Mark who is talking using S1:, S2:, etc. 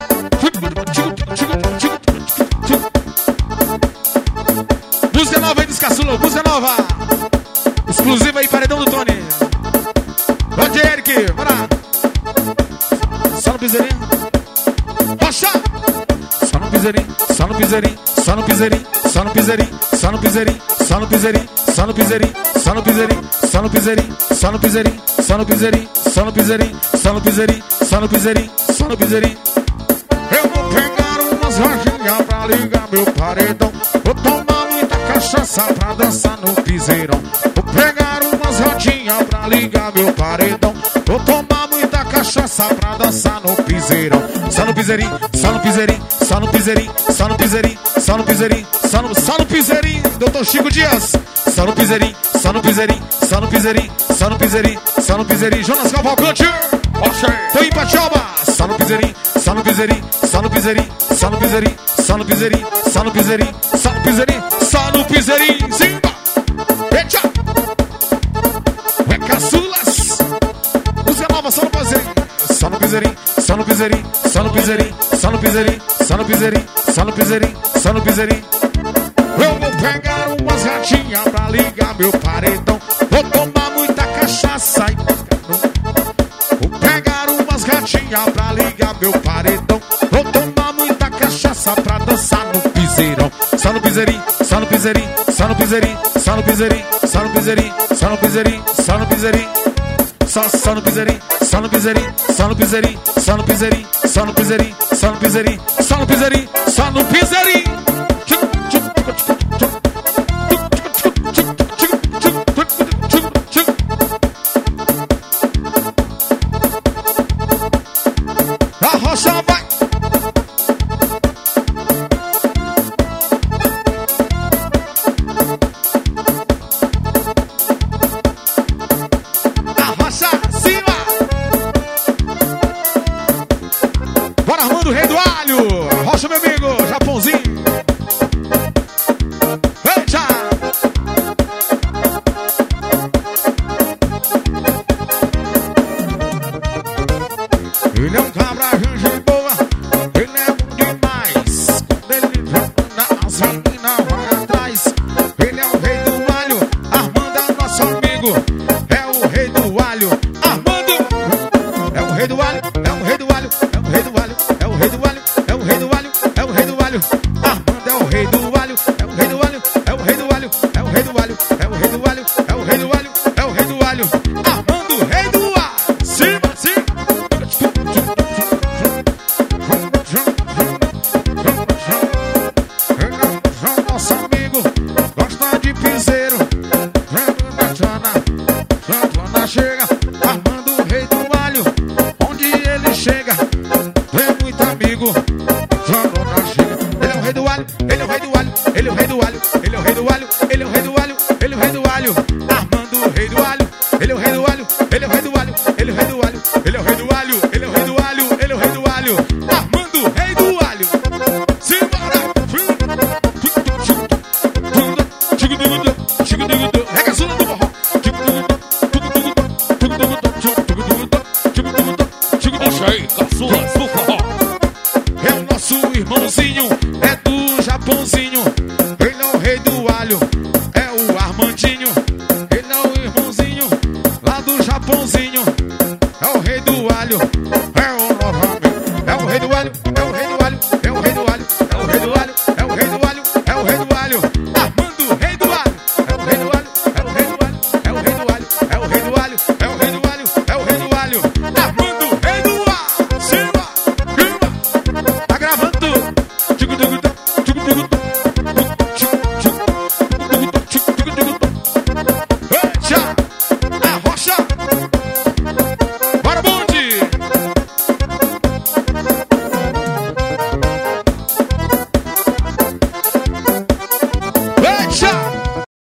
S1: Música nova aí dos caçula, música nova. Exclusiva aí, paredão do Tony. Pode Eric, bora. Só no piseirinho. Rocha. Só no piseirinho, só no piseirinho, só no piseirinho, só no piseirinho, só no piseirinho, só no piseirinho, só no piseirinho, só no piseirinho, só no piseirinho, só no piseirinho, só no piseirinho, só no piseirinho, só no piseirinho, só no piseirinho, só no piseirinho. Eu vou pegar umas rojinhas pra ligar meu paredão. Vou tomar muita cachaça pra dançar no piseirão. Vou pegar umas rodinhas pra ligar meu paredão. Vou tomar muita cachaça pra dançar no piseirão. Só no piseirinho, só no piseirinho, só no piseirinho, só no piseirinho, só no piseirinho, só no piseirinho. Doutor Chico Dias. Só no piseirinho, só no piseirinho, só no piseirinho, só no piseirinho, só no piseirinho. Jonas Cavalcante. Tô em Pachauba. Só no piseirinho, só no piseirinho, só no piseirinho, só no piseirinho, só no piseirinho, só no piseirinho, só no piseirinho, só no piseirinho. Simba. Eita. É caçulas. Música nova, só no piseirinho. Só no piseirinho, só no piseirinho, só no piseirinho, só no piseirinho, só no piseirinho, só no piseirinho, só no piseirinho. Eu vou pegar umas gatinhas pra ligar meu paredão. Vou tomar muita cachaça e vou pegar umas gatinhas pra ligar meu paredão. Vou tomar muita cachaça pra dançar no piseirão. Só no piseirinho, só no piseirinho, só no piseirinho, só no piseirinho, só no piseirinho, só no piseirinho, só no piseirinho. Só no piseirinho, só no piseirinho, só no piseirinho, só no piseirinho, só no piseirinho, só no piseirinho, só no piseirinho, só no piseirinho. A rocha vai. Bora, Armando, rei do alho. Rocha, meu amigo, Japãozinho. Eita! Ele é um cabra, gente boa. Ele é bom demais. Quando ele joga as meninas vai atrás. Ele é o rei do alho. Armando é nosso amigo. É o rei do alho. Armando é o rei do alho. É o rei do alho. É o rei do alho. É o rei do alho. É o rei do alho. É o rei do alho. Armando é o rei do alho. É o rei do alho. É o rei do alho. É o rei do alho. É o rei do alho. É o rei do alho. É o rei do alho. Armando, rei do alho. Cima, cima. Nosso amigo gosta de piseiro. Quando chega, Armando, o rei do alho. Onde ele chega, tem muito amigo. Quando chega, ele é o rei do alho. Ele é o rei do alho. Ele é o rei do alho. Ele é o rei do alho. Ele é o rei do alho. Ele é o rei do alho. Armando, o rei do alho. Ele é o rei do alho. Ele é o rei do alho. Ele é o rei do alho. Ele é o rei do alho. Ele é o rei do alho. Ele é o rei do alho. Armando, o rei do alho. Simbora. Rega Zula do Morro.
S2: Aí, caçulas do forró.
S1: É o nosso irmãozinho, é do Japãozinho. Ele é o rei do alho, é o Armandinho. Ele é o irmãozinho, lá do Japãozinho. É o rei do alho, é o novo amigo. É o rei do alho, é o rei do